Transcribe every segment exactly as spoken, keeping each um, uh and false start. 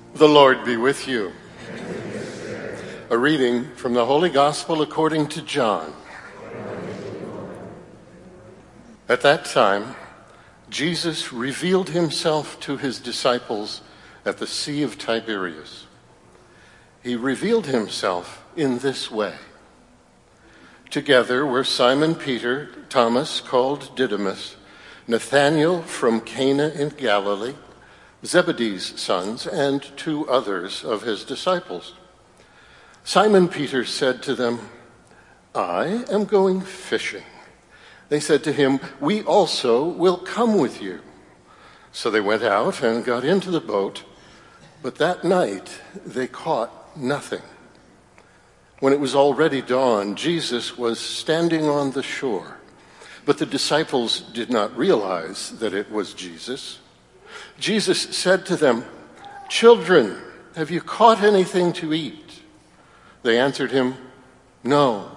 The Lord be with you. A reading from the Holy Gospel according to John. At that time, Jesus revealed himself to his disciples at the Sea of Tiberias. He revealed himself in this way. Together were Simon Peter, Thomas called Didymus, Nathanael from Cana in Galilee, Zebedee's sons, and two others of his disciples. Simon Peter said to them, "I am going fishing." They said to him, "We also will come with you." So they went out and got into the boat, but that night they caught nothing. When it was already dawn, Jesus was standing on the shore, but the disciples did not realize that it was Jesus. Jesus said to them, "Children, have you caught anything to eat?" They answered him, "No."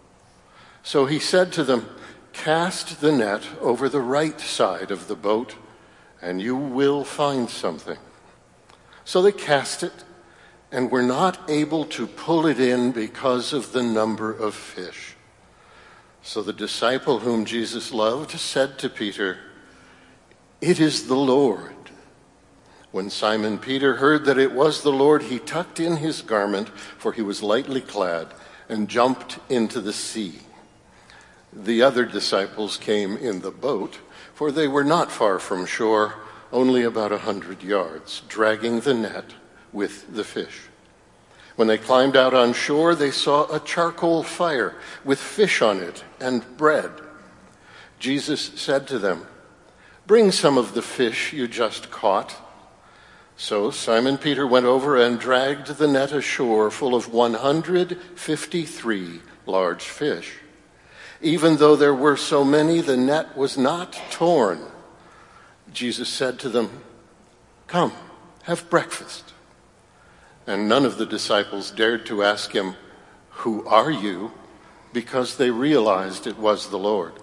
So he said to them, "Cast the net over the right side of the boat, and you will find something." So they cast it, and were not able to pull it in because of the number of fish. So the disciple whom Jesus loved said to Peter, "It is the Lord." When Simon Peter heard that it was the Lord, he tucked in his garment, for he was lightly clad, and jumped into the sea. The other disciples came in the boat, for they were not far from shore, only about a hundred yards, dragging the net with the fish. When they climbed out on shore, they saw a charcoal fire with fish on it and bread. Jesus said to them, "Bring some of the fish you just caught." So Simon Peter went over and dragged the net ashore full of one hundred fifty-three large fish. Even though there were so many, the net was not torn. Jesus said to them, "Come, have breakfast." And none of the disciples dared to ask him, "Who are you?" because they realized it was the Lord.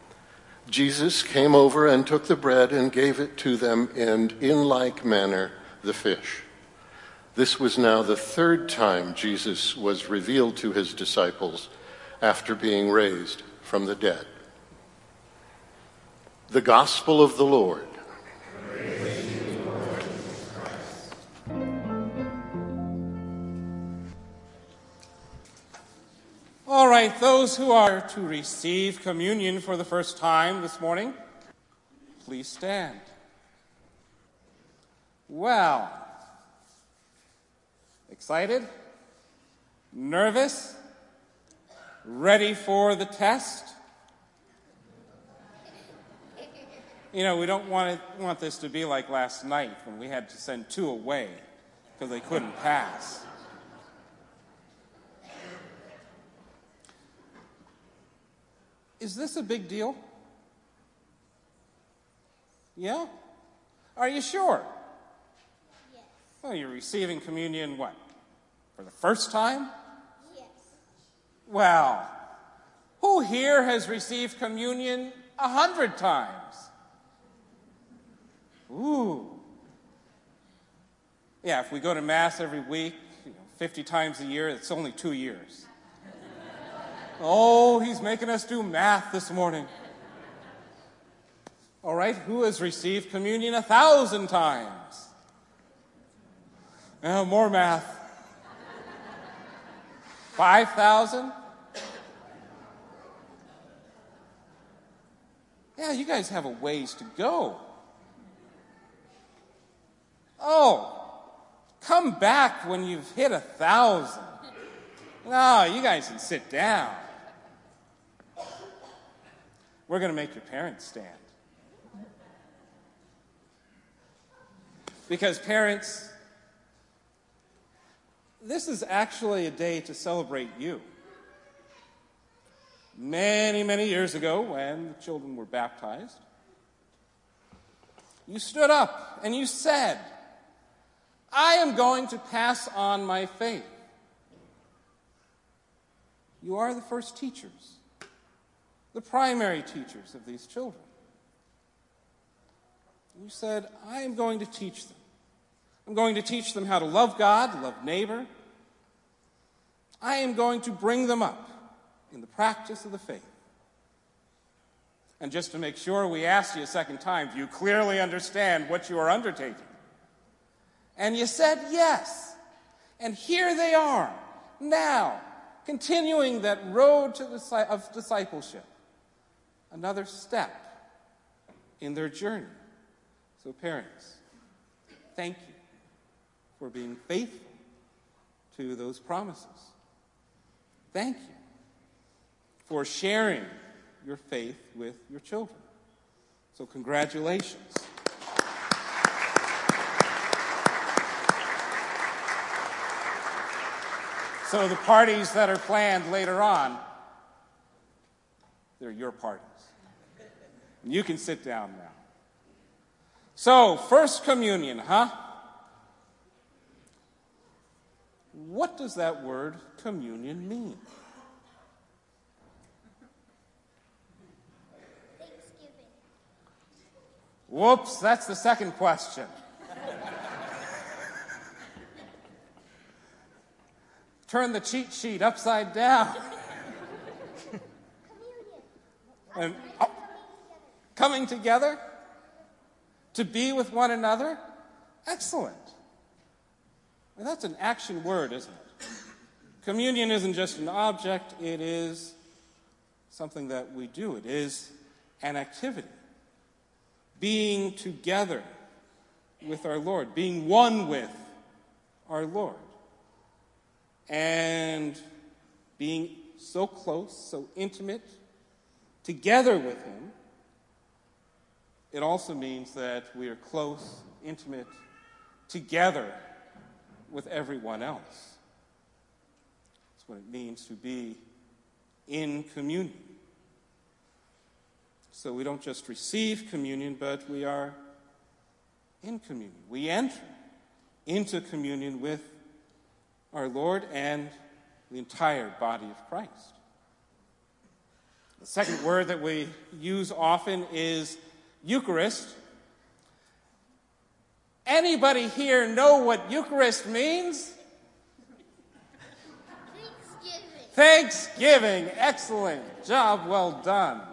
Jesus came over and took the bread and gave it to them, and in like manner the fish. This was now the third time Jesus was revealed to his disciples after being raised from the dead. The Gospel of the Lord. Praise you, Lord Christ. All right, those who are to receive communion for the first time this morning, please stand. Well, excited? Nervous? Ready for the test? You know, we don't want, it, want this to be like last night when we had to send two away because they couldn't pass. Is this a big deal? Yeah? Are you sure? Yes. Well, you're receiving communion, what, for the first time? Yes. Well, who here has received communion a hundred times? Ooh. Yeah, if we go to Mass every week, you know, fifty times a year, it's only two years. Oh, he's making us do math this morning. All right, who has received communion a thousand times? Oh, more math. Five thousand? Yeah, you guys have a ways to go. Oh, come back when you've hit a thousand. No, you guys can sit down. We're going to make your parents stand. Because parents, this is actually a day to celebrate you. Many, many years ago, when the children were baptized, you stood up and you said, "I am going to pass on my faith." You are the first teachers, the primary teachers of these children. You said, "I am going to teach them I'm going to teach them how to love God, love neighbor. I am going to bring them up in the practice of the faith. And just to make sure, we asked you a second time, do you clearly understand what you are undertaking? And you said yes. And here they are, now, continuing that road to the, of discipleship. Another step in their journey. So parents, thank you for being faithful to those promises. Thank you for sharing your faith with your children. So congratulations. So the parties that are planned later on, they're your parties. You can sit down now. So, First Communion, huh? What does that word communion mean? Thanksgiving. Whoops, that's the second question. Turn the cheat sheet upside down. Communion. And, oh, coming together to be with one another? Excellent. Well, that's an action word, isn't it? Communion isn't just an object, it is something that we do. It is an activity. Being together with our Lord, being one with our Lord. And being so close, so intimate, together with Him, it also means that we are close, intimate, together with everyone else. That's what it means to be in communion. So we don't just receive communion, but we are in communion. We enter into communion with our Lord and the entire body of Christ. The second word that we use often is Eucharist. Anybody here know what Eucharist means? Thanksgiving. Thanksgiving. Excellent. Job well done.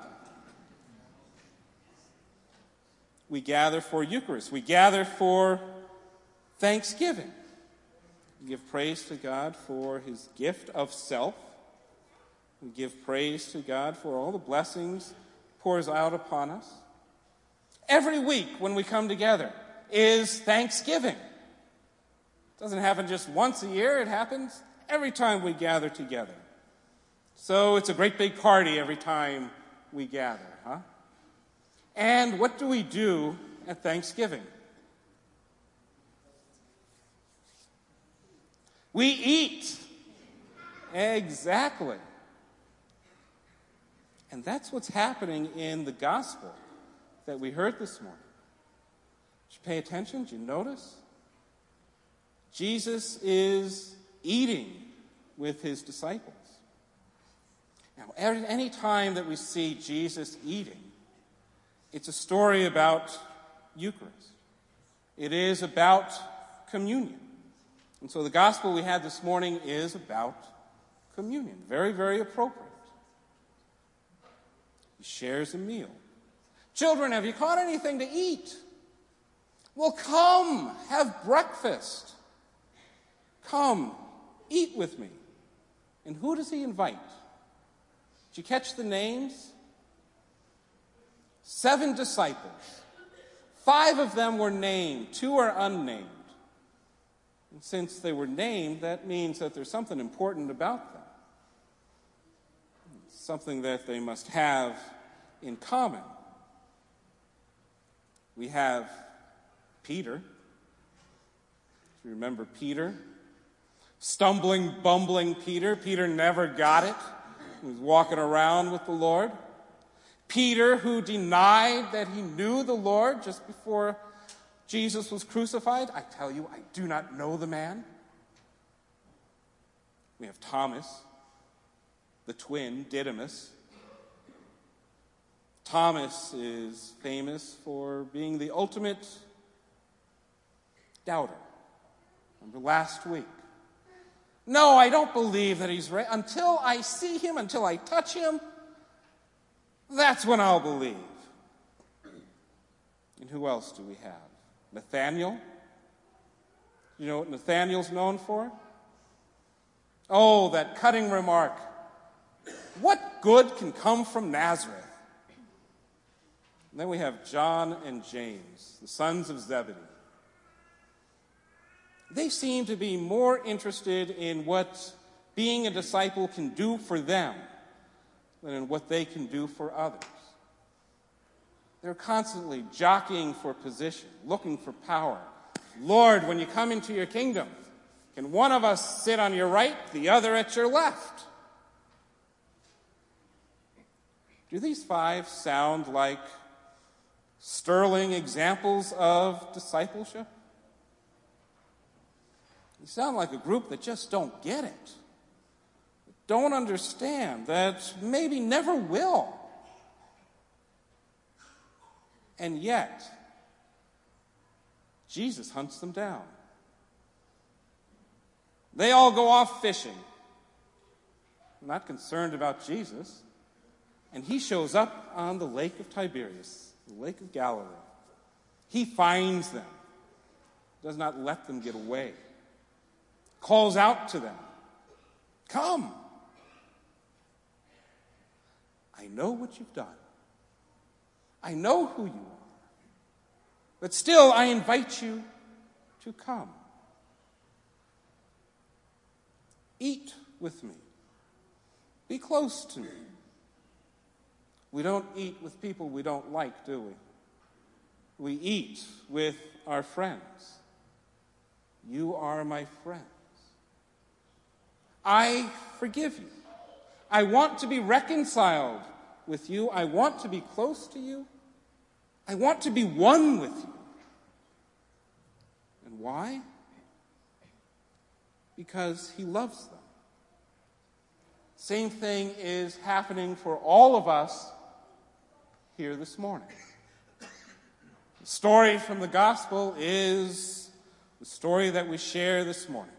We gather for Eucharist. We gather for Thanksgiving. We give praise to God for His gift of self. We give praise to God for all the blessings He pours out upon us. Every week when we come together is Thanksgiving. It doesn't happen just once a year. It happens every time we gather together. So it's a great big party every time we gather, huh? And what do we do at Thanksgiving? We eat. Exactly. And that's what's happening in the gospel that we heard this morning. Did you pay attention? Did you notice? Jesus is eating with his disciples. Now, any time that we see Jesus eating, it's a story about Eucharist. It is about communion. And so the gospel we had this morning is about communion. Very, very appropriate. He shares a meal. Children, have you caught anything to eat? Well, come, have breakfast. Come, eat with me. And who does he invite? Did you catch the names? Seven disciples. Five of them were named. Two are unnamed. And since they were named, that means that there's something important about them. Something that they must have in common. We have Peter. Do you remember Peter? Stumbling, bumbling Peter. Peter never got it. He was walking around with the Lord. Peter, who denied that he knew the Lord just before Jesus was crucified. I tell you, I do not know the man. We have Thomas, the twin, Didymus. Thomas is famous for being the ultimate doubter. Remember last week? No, I don't believe that he's right. Until I see him, until I touch him, that's when I'll believe. And who else do we have? Nathaniel. You know what Nathaniel's known for? Oh, that cutting remark. What good can come from Nazareth? And then we have John and James, the sons of Zebedee. They seem to be more interested in what being a disciple can do for them than in what they can do for others. They're constantly jockeying for position, looking for power. Lord, when you come into your kingdom, can one of us sit on your right, the other at your left? Do these five sound like sterling examples of discipleship? They sound like a group that just don't get it, don't understand, that maybe never will. And yet, Jesus hunts them down. They all go off fishing, not concerned about Jesus, and he shows up on the Lake of Tiberias, the Lake of Galilee. He finds them, does not let them get away, calls out to them, "Come. I know what you've done. I know who you are. But still, I invite you to come. Eat with me. Be close to me." We don't eat with people we don't like, do we? We eat with our friends. You are my friends. I forgive you. I want to be reconciled with you. I want to be close to you. I want to be one with you. And why? Because he loves them. Same thing is happening for all of us here this morning. The story from the gospel is the story that we share this morning.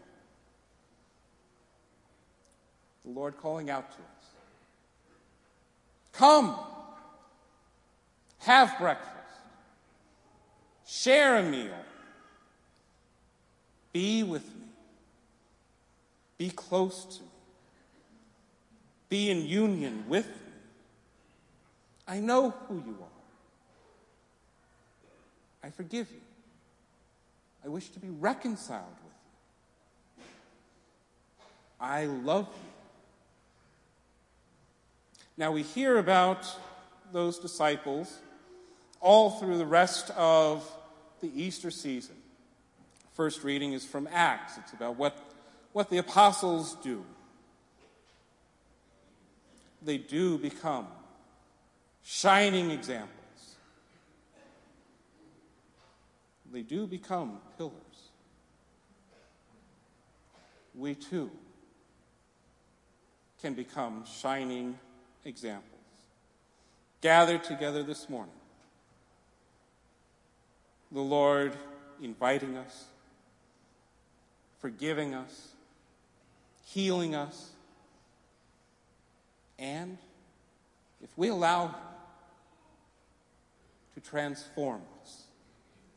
The Lord calling out to us. Come, have breakfast, share a meal, be with me, be close to me, be in union with me. I know who you are. I forgive you. I wish to be reconciled with you. I love you. Now we hear about those disciples all through the rest of the Easter season. First reading is from Acts. It's about what, what the apostles do. They do become shining examples. They do become pillars. We too can become shining examples. Gathered together this morning, the Lord inviting us, forgiving us, healing us, and if we allow him to transform us,